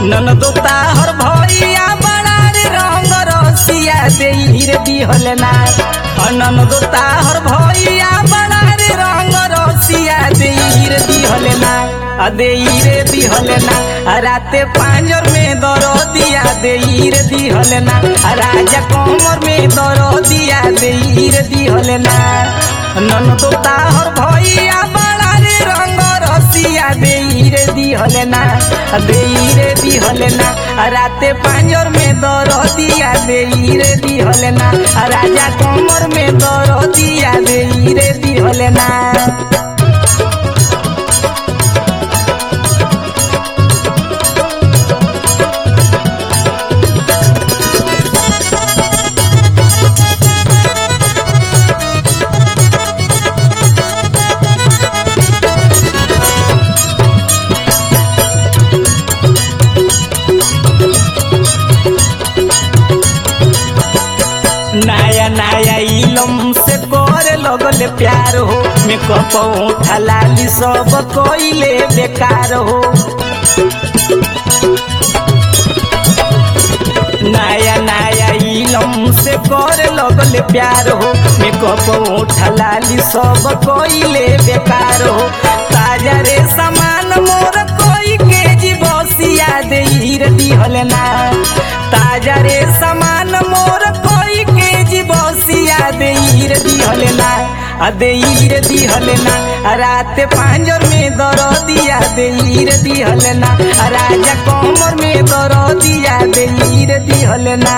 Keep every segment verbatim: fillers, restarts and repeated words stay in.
ननदो ताहर भैया बड़ा रे रंग रसिया देईर दिहल ना ननदो ताहर भैया बड़ा रे रंग रसिया देईर दिहल ना देईर दिहल ना राते पांजर में दर दिया देईर दिहल ना राजा कमर में दर दिया देईर दिहल ना ननदो ताहर भैया बड़ा रे रंग रसिया देईर दिहल ना देईर दिहल ना राते पांजर में दर दिया देईर दिहल ना राजा कमर में दर दिया देईर दिहल ना नया नया इलम से करे लगल प्यार हो मेकअप उठा लाली सब कोइले बेकार हो नया नया इलम से करे लगल प्यार हो मेकअप उठा लाली सब कोइले बेकार हो ताजा रे सामान मोर कोई के जी बसिया देईर दिहल ना ताजा रे सामान मोर कोई के जी बसिया देईर दिहल ना देईर दिहल ना रात पांजर में दर दिया देईर दिहल ना राजा कमर में दर दिया देईर दिहल ना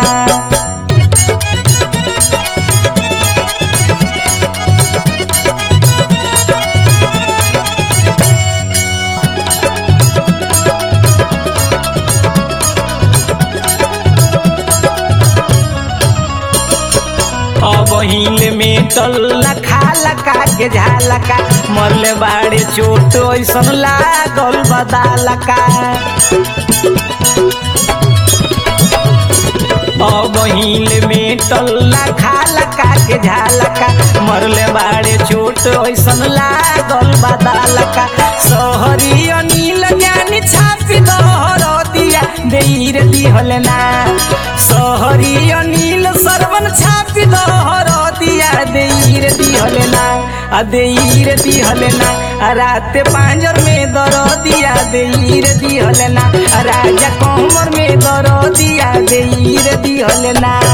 बहिल में टल्ला खाला का के झाला का मरले बाड़े चोट ऐसन लागल बदाला का बहिल में टल्ला खाला का के झाला का मरले बाड़े चोट ऐसन लागल बदाला का सहरी अनिल ज्ञानी छापी दहर दिया देईर दिहल ना सहरी अनिल सरवन छापी दहर दिया देईर दिहल ना देईर दिहल ना रात पांजर में दर दिया देईर दिहल ना राजा कमर में दर दिया देईर दिहल ना।